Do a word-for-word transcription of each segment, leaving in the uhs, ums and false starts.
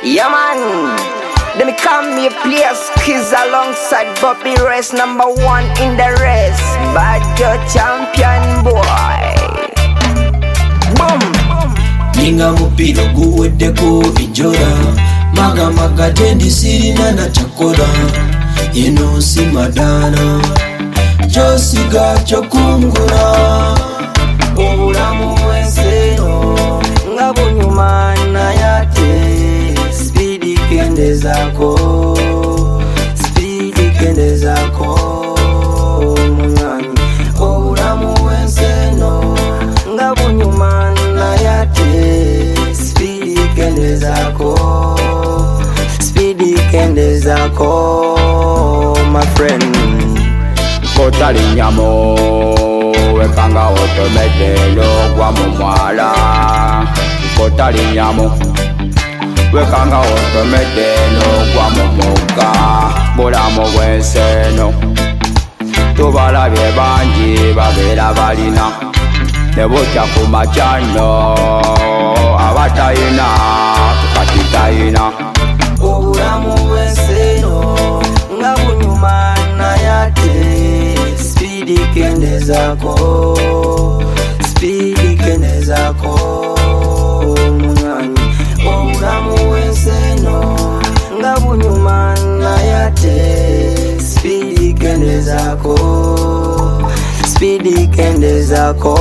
Yeah man, them come me place kids alongside Bobby Rest, number one in the race. Bad your champion boy. Boom. Ninga mupira guweddeko ijora, maga maga tendi sirina na chakora. Ino si madana, chosiga chokungura. Obulamu wenseno, nga bunyuma na yate. Speedy kende zako, speedy kende zako. Munyani, obulamu wenseno, nga bunyuma na yate. Speedy kende zako, speedy kende zako, my friend. Kotali nyamo wekanga otomedelo kwa mumwala. Kotali nyamo wekanga otomedelo kwa mumuka. Bulamu bwenseno tubalabye bangi babera balina nebutya ku machano abatayina tukatitayina. Obulamu bwenseno nga bunyuma na yate. Speedy kende zako, speedy kende zako, munyani. Obulamu bwenseno nga bunyuma na yate. Speedy kende zako, speedy kende zako,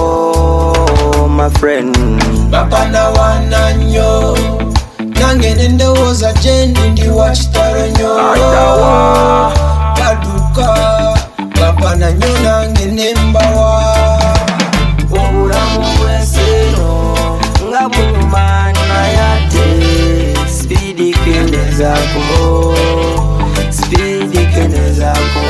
my friend. Bapana wananyo nange nendewoza jendi ndi wachitaro nyo. Adawa Kaduka bapana nyo nange nembawa. obulamu bwenseno nga bunyuma na yate. Speedy kende zako, speedy kende zako,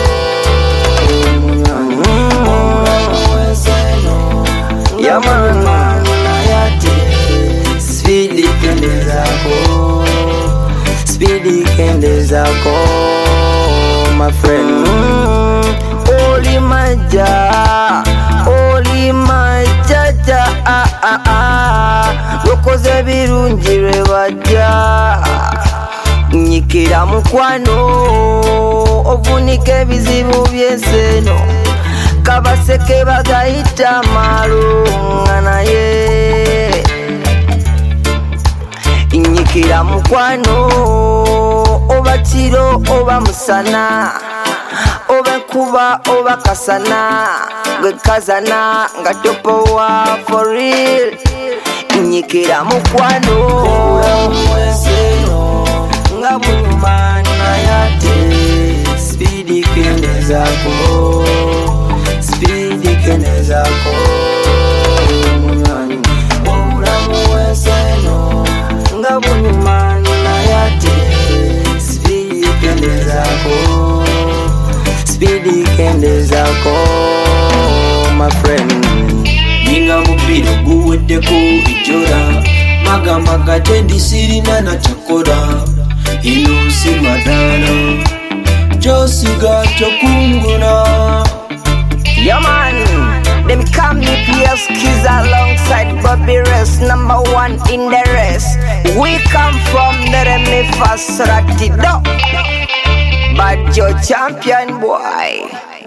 munyani. Obulamu bwenseno Yeah man, na yate. Speedy kende zako, speedy kende zako, my friend. Oli maja, oli majaja, ah ah ah. Lokoze birungi lwe bajja. Nyikira mukwano, ovunike ebizibu by'enseno. Kabaseke bagayita malunga naye. Nyikira mukwano, oba kiro oba musana, oba enkuba oba kasana, gwe kazana nga topowa for real. Nyikira mukwano, Obulamu bwenseno nga bunyuma na yate. Speedy kende zako, speedy kende zako, munyani. Obulamu bwenseno nga bunyuma na yate. Speedy kende zako, speedy kende zako, my friend. Ninga mupira guweddeko ijora, maga maga tendi sirina na chakora. Ino si madana, chosiga chokungura. yeah man, them come me place kids alongside Bobby Rest, number one in the race. We come from the Remi Fasrati do, but your champion boy.